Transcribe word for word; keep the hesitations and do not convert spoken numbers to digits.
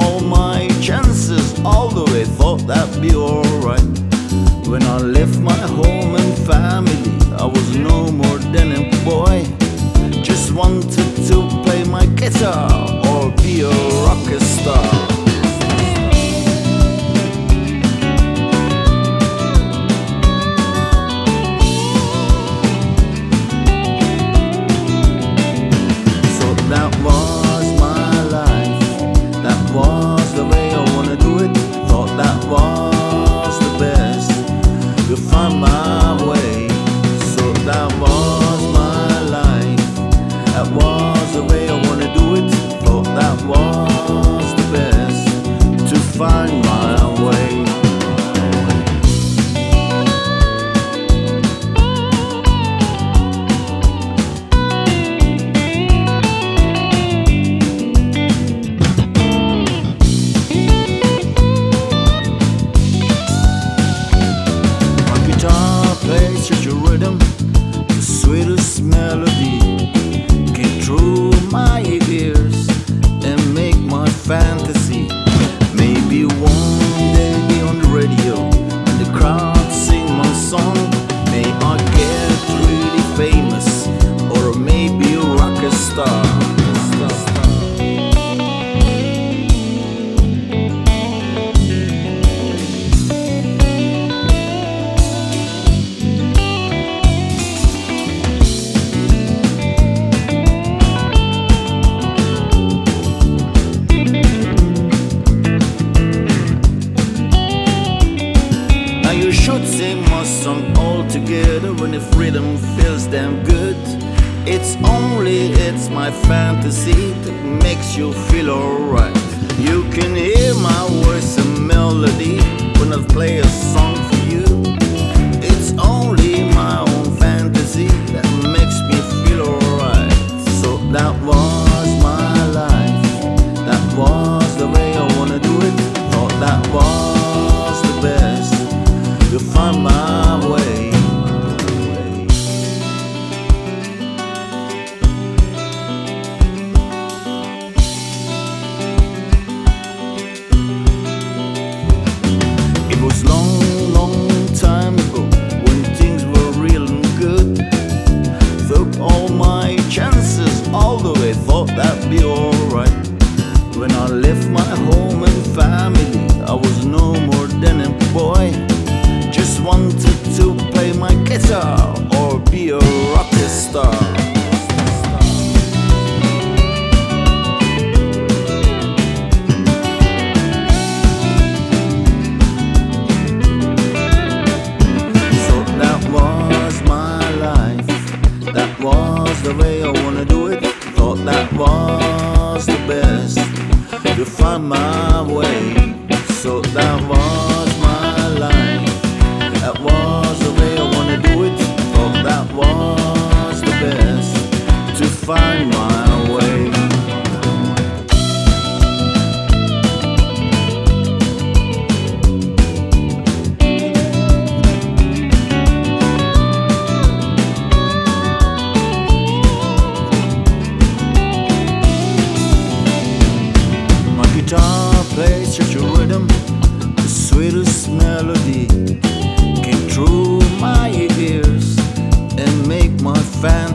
all my chances all the way, thought that'd be alright. When I left my home and family, I was no more than a boy. Just wanted to play my guitar or be a rock star. That was my life, that was the way I wanna do it. Thought that was the best, to find my way. So that was my life, that was the way I wanna do it. Thought that was the best, to find my way. Plays such a rhythm, the sweetest melody came through my ears and make my fantasy. Maybe one day be on the radio and the crowd sing my song. May I get really famous or maybe a rock star. You should sing my song all together when if rhythm feels damn good. It's only, it's my fantasy that makes you feel alright. You can hear my voice and melody when I play a song for you. It's only my own fantasy that makes me feel alright. So that was my life, that was the way I wanna do it. Thought that was the best, to find my way. It was long, long time ago when things were real and good. Took all my chances all the way, thought that'd be alright. When I left my home and family, I was no more than a boy. Just wanted to play my guitar or be a rock star. So that was my life, that was the way I wanna do it. Thought that was the best, to find my way. So that was my life, that was the way I wanna do it. Thought that was the best, to find my way. My guitar plays such a rhythm, the sweetest melody came through my ears and make my fan